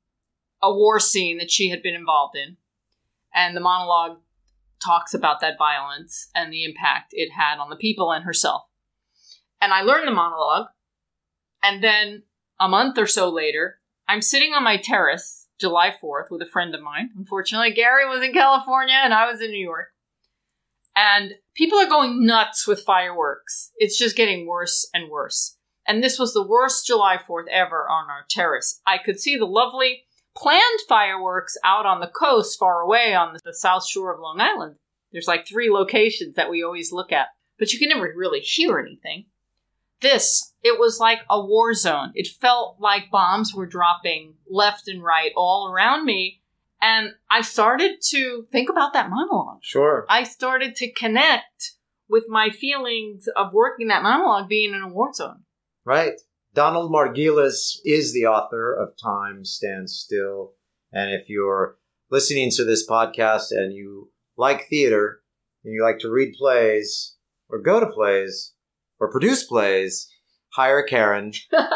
a war scene that she had been involved in. And the monologue talks about that violence and the impact it had on the people and herself. And I learned the monologue. And then a month or so later, I'm sitting on my terrace July fourth with a friend of mine. Unfortunately, Gary was in California and I was in New York. And people are going nuts with fireworks. It's just getting worse and worse. And this was the worst July fourth ever on our terrace. I could see the lovely planned fireworks out on the coast far away on the south shore of Long Island. There's like three locations that we always look at. But you can never really hear anything. This, it was like a war zone. It felt like bombs were dropping left and right all around me. And I started to think about that monologue. Sure. I started to connect with my feelings of working that monologue being in a war zone. Right. Donald Margulies is the author of Time Stands Still. And if you're listening to this podcast and you like theater and you like to read plays or go to plays or produce plays, hire Karen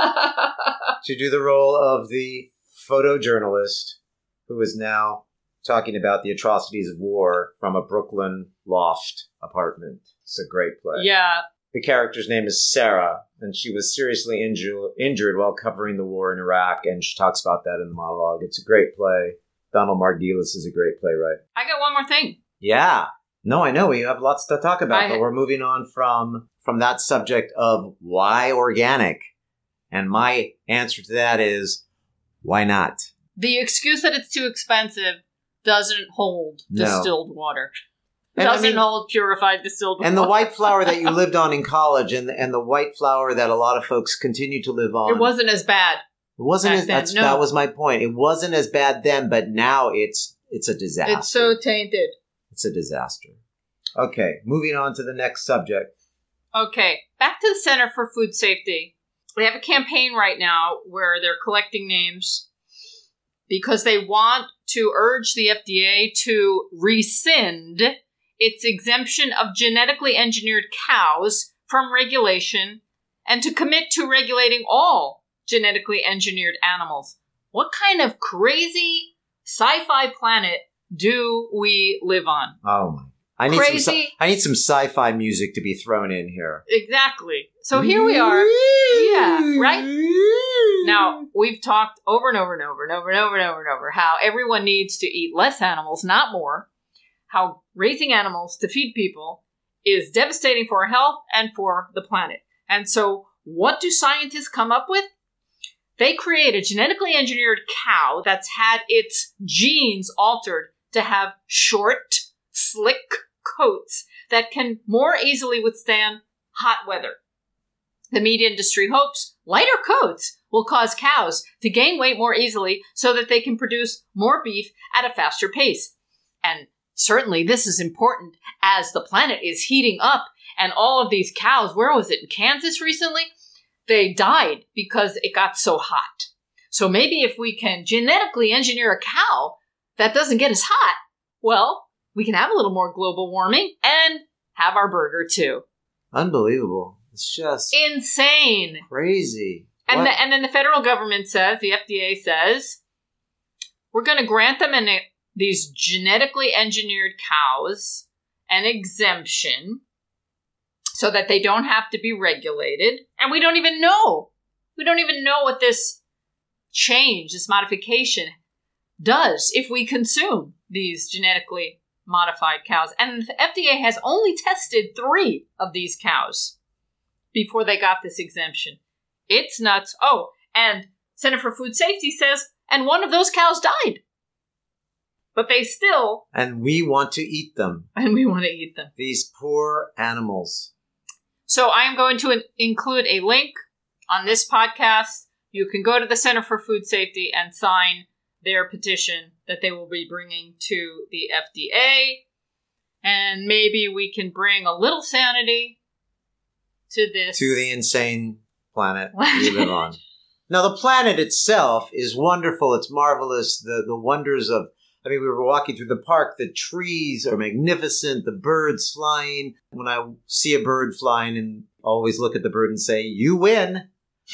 to do the role of the photojournalist who is now talking about the atrocities of war from a Brooklyn loft apartment. It's a great play. Yeah. The character's name is Sarah, and she was seriously inju- injured while covering the war in Iraq, and she talks about that in the monologue. It's a great play. Donald Margulies is a great playwright. I got one more thing. Yeah. No, I know. We have lots to talk about, I... but we're moving on from, from that subject of why organic. And my answer to that is, why not? The excuse that it's too expensive doesn't hold No. distilled water. It And, I doesn't mean- hold purified distilled water. And the white flour that you lived on in college and, and the white flour that a lot of folks continue to live on. It wasn't as bad. It wasn't back as, then, that's, no. that was my point. It wasn't as bad then, but now it's it's a disaster. It's so tainted. It's a disaster. Okay, moving on to the next subject. Okay, back to the Center for Food Safety. They have a campaign right now where they're collecting names because they want to urge the F D A to rescind its exemption of genetically engineered cows from regulation and to commit to regulating all genetically engineered animals. What kind of crazy sci-fi planet do we live on? Oh my! I need Crazy. some. sci- I need some sci-fi music to be thrown in here. Exactly. So here we are. Yeah, right? Now, we've talked over and over and over and over and over and over and over how everyone needs to eat less animals, not more. How raising animals to feed people is devastating for our health and for the planet. And so what do scientists come up with? They create a genetically engineered cow that's had its genes altered to have short, slick coats that can more easily withstand hot weather. The meat industry hopes lighter coats will cause cows to gain weight more easily so that they can produce more beef at a faster pace. And certainly this is important as the planet is heating up and all of these cows, where was it, in Kansas recently? They died because it got so hot. So maybe if we can genetically engineer a cow that doesn't get as hot, well, we can have a little more global warming and have our burger too. Unbelievable! It's just Insane. crazy. And What? the, and then the federal government says, the F D A says, we're going to grant them an, these genetically engineered cows an exemption so that they don't have to be regulated. And we don't even know. We don't even know what this change, this modification does if we consume these genetically modified cows. And the F D A has only tested three of these cows before they got this exemption. It's nuts. Oh, and Center for Food Safety says, and one of those cows died. But they still, And we want to eat them. and we want to eat them. These poor animals. So I am going to in- include a link on this podcast. You can go to the Center for Food Safety and sign their petition that they will be bringing to the F D A. And maybe we can bring a little sanity to this. To the insane planet we live on. Now, the planet itself is wonderful. It's marvelous. The the wonders of, I mean, we were walking through the park. The trees are magnificent. The birds flying. When I see a bird flying, and I always look at the bird and say, you win.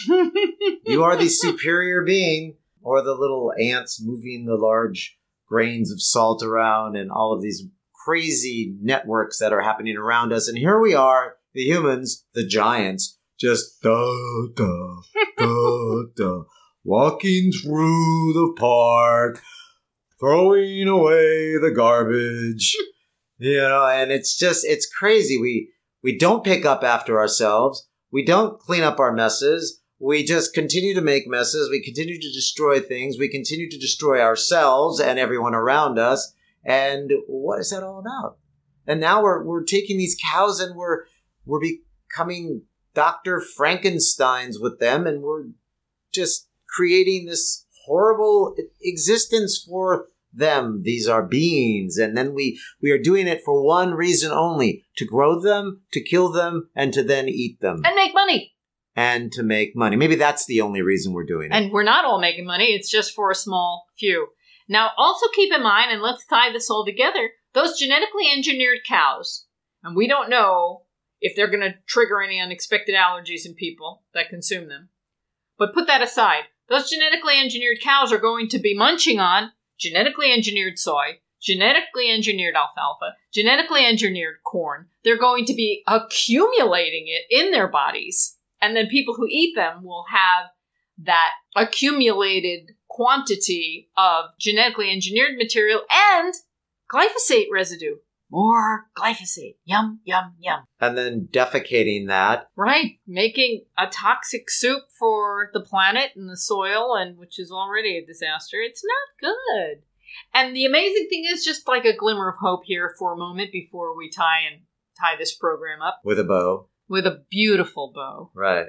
You are the superior being. Or the little ants moving the large grains of salt around and all of these crazy networks that are happening around us. And here we are, the humans, the giants, just da, da, da, da, walking through the park, throwing away the garbage. You know, and it's just, it's crazy. We we don't pick up after ourselves. We don't clean up our messes. We just continue to make messes. We continue to destroy things. We continue to destroy ourselves and everyone around us. And what is that all about? And now we're we're taking these cows and we're we're becoming Doctor Frankensteins with them, and we're just creating this horrible existence for them. These are beings, and then we we are doing it for one reason only: to grow them, to kill them, and to then eat them and make money. And to make money. Maybe that's the only reason we're doing it. And we're not all making money. It's just for a small few. Now, also keep in mind, and let's tie this all together, those genetically engineered cows, and we don't know if they're going to trigger any unexpected allergies in people that consume them. But put that aside. Those genetically engineered cows are going to be munching on genetically engineered soy, genetically engineered alfalfa, genetically engineered corn. They're going to be accumulating it in their bodies. And then people who eat them will have that accumulated quantity of genetically engineered material and glyphosate residue. More glyphosate. Yum, yum, yum. And then defecating that. Right. Making a toxic soup for the planet and the soil, and which is already a disaster. It's not good. And the amazing thing is, just like a glimmer of hope here for a moment before we tie and tie this program up. With a bow. With a beautiful bow. Right.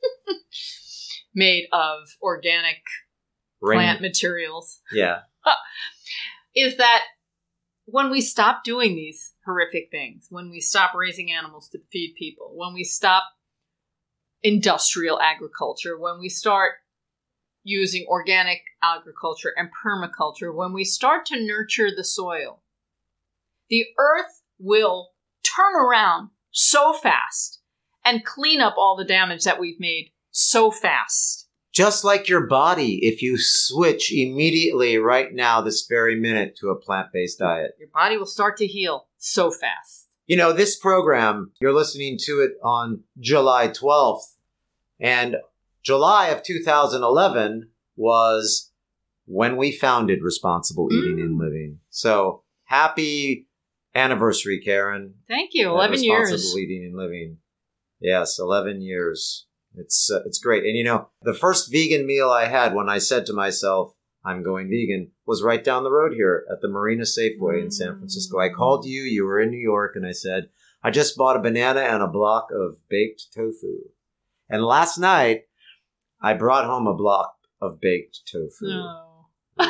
Made of organic Ring. plant materials. Yeah. Is that when we stop doing these horrific things, when we stop raising animals to feed people, when we stop industrial agriculture, when we start using organic agriculture and permaculture, when we start to nurture the soil, the earth will turn around so fast and clean up all the damage that we've made so fast. Just like your body, if you switch immediately right now, this very minute, to a plant-based diet. Your body will start to heal so fast. You know, this program, you're listening to it on July twelfth. And July of two thousand eleven was when we founded Responsible Eating mm. and Living. So happy anniversary, Karen. Thank you. eleven years. Responsible Eating and Living. Yes, eleven years. It's uh, it's great. And, you know, the first vegan meal I had when I said to myself, I'm going vegan, was right down the road here at the Marina Safeway mm. in San Francisco. I called you. You were in New York. And I said, I just bought a banana and a block of baked tofu. And last night, I brought home a block of baked tofu. No.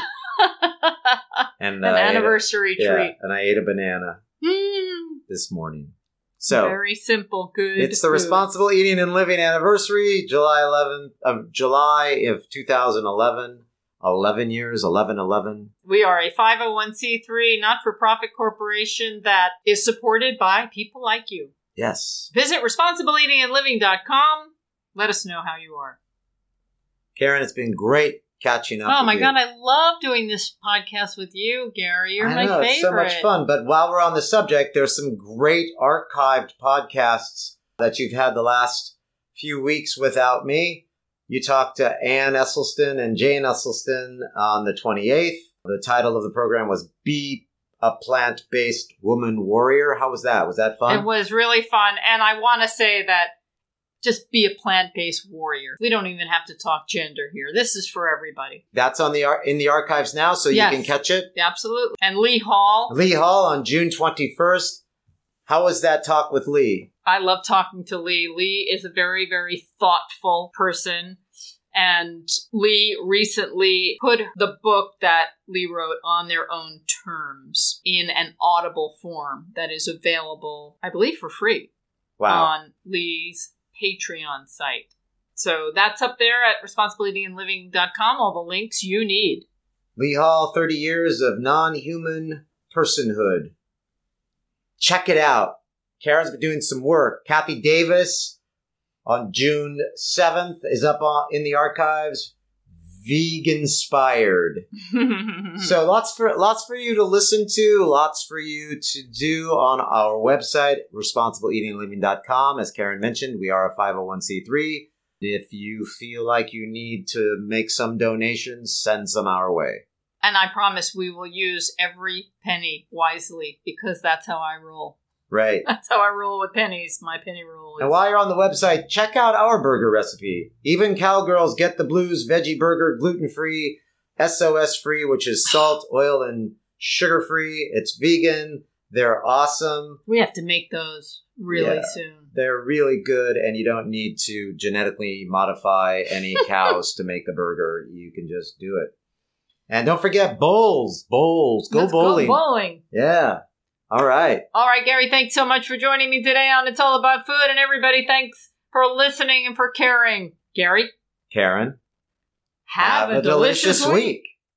and, uh, An anniversary a, treat. Yeah, and I ate a banana mm. this morning. So very simple, good. It's the food. Responsible Eating and Living anniversary, July eleventh of July of two thousand eleven. eleven years, eleven eleven. We are a five oh one c three not-for-profit corporation that is supported by people like you. Yes. Visit responsible eating and living dot com. Let us know how you are. Karen, it's been great catching up Oh with my you. God, I love doing this podcast with you, Gary. You're I my know, favorite. It's so much fun. But while we're on the subject, there's some great archived podcasts that you've had the last few weeks without me. You talked to Ann Esselstyn and Jane Esselstyn on the twenty-eighth. The title of the program was Be a Plant-Based Woman Warrior. How was that? Was that fun? It was really fun. And I want to say that just be a plant-based warrior. We don't even have to talk gender here. This is for everybody. That's on the ar- in the archives now, so yes. you can catch it? Absolutely. And Lee Hall. Lee Hall on June twenty-first. How was that talk with Lee? I love talking to Lee. Lee is a very, very thoughtful person. And Lee recently put the book that Lee wrote on their own terms in an audible form that is available, I believe, for free. Wow. On Lee's Patreon site. So that's up there at responsible eating and living dot com. All the links you need. Lee Hall, thirty years of non-human personhood. Check it out. Karen's been doing some work. Kathy Davis on June seventh is up on, in the archives. Vegan-spired. So lots for lots for you to listen to, lots for you to do on our website, responsible eating and living dot com. As Karen mentioned, we are a five oh one c three, If you feel like you need to make some donations, send some our way. And I promise we will use every penny wisely, because that's how I roll. Right. That's how I roll with pennies. My penny rule is... And while you're on the website, check out our burger recipe. Even Cowgirls Get the Blues Veggie Burger, gluten-free, S O S-free, which is salt, oil, and sugar-free. It's vegan. They're awesome. We have to make those really Yeah. soon. They're really good, and you don't need to genetically modify any cows to make a burger. You can just do it. And don't forget bowls. Bowls. Go Let's bowling. Go bowling. Yeah. All right. All right, Gary, thanks so much for joining me today on It's All About Food. And everybody, thanks for listening and for caring. Gary? Karen. Have, have a, a delicious, delicious week. week.